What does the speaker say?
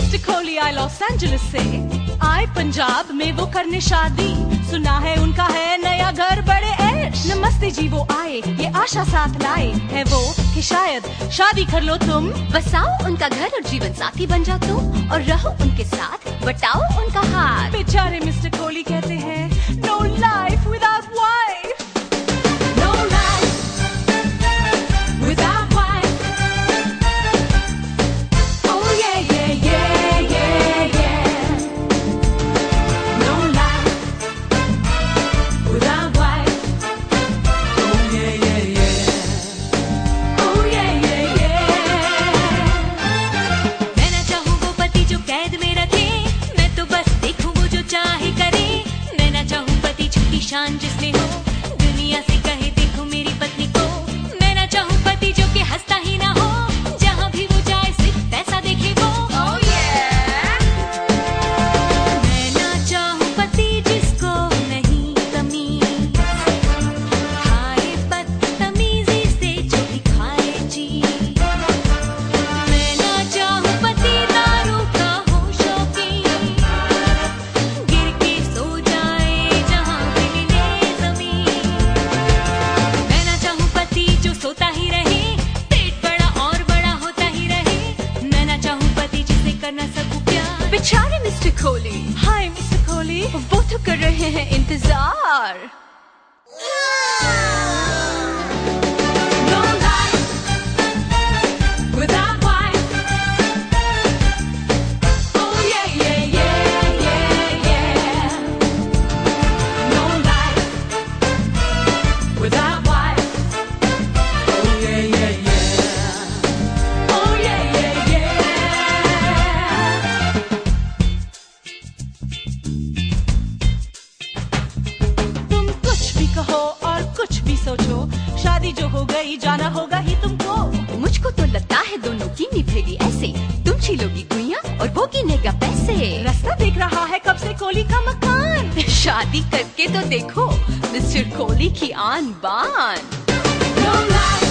Mister Kohli आए Los Angeles से, आए पंजाब में वो करने शादी। सुना है उनका है नया घर बड़े ऐश। नमस्ते जी वो आए ये आशा साथ लाए, है वो कि शायद शादी कर लो तुम। बसाओ उनका घर और जीवन साथी बन जाओ तुम, और रहो उनके साथ, बटाओ उनका हाथ। बेचारे मिस्टर कोहली कहते हैं no life without wife, no life without wife. Oh yeah yeah yeah yeah yeah, no life without wife। Oh yeah yeah yeah, oh yeah yeah yeah। मैं ना चाहूँ वो पति जो कैद में रखे, मैं तो बस देखूँ वो जो चाहे करे। मैं ना चाहूँ पति जिसकी शान जिसमें हो, दुनिया से कहे देखो मेरी पत्नी को। मैं ना चाहूँ पति जो कि हंसता ही ना हो, जहाँ भी वो जाए सिर्फ पैसा देखे वो। Oh yeah। मैं ना चाहूँ पति जिसको नहीं तमीज, खाए बदतमीजी से जो भी खाए जी। मैं ना चाहूँ पति दारू का हो शौकीन, गिर के सो जाए जहाँ भी मिले जमीन। मैं ना चाहूँ पति जो सोता ही रहे, पेट बड़ा और बड़ा होता ही रहे। मैं ना चाहूँ पति जिसे करना सबको प्यार। बेचारे मिस्टर कोहली, हाय मिस्टर कोहली, वो तो कर रहे हैं इंतजार। no life without wife। Oh yeah yeah yeah yeah yeah, no life without wife। Oh yeah yeah yeah, oh yeah yeah yeah। तुम कुछ भी कहो और कुछ भी सोचो, शादी जो हो गई जाना होगा ही तुमको। मुझको तो लगता है दोनों की निभेगी ऐसे, तुम छीलोगी गुइयां और वो गिनेगा पैसे। रास्ता देख रहा है कब से कोहली का मकान। शादी करके तो देखो मिस्टर कोहली की आन बान। No life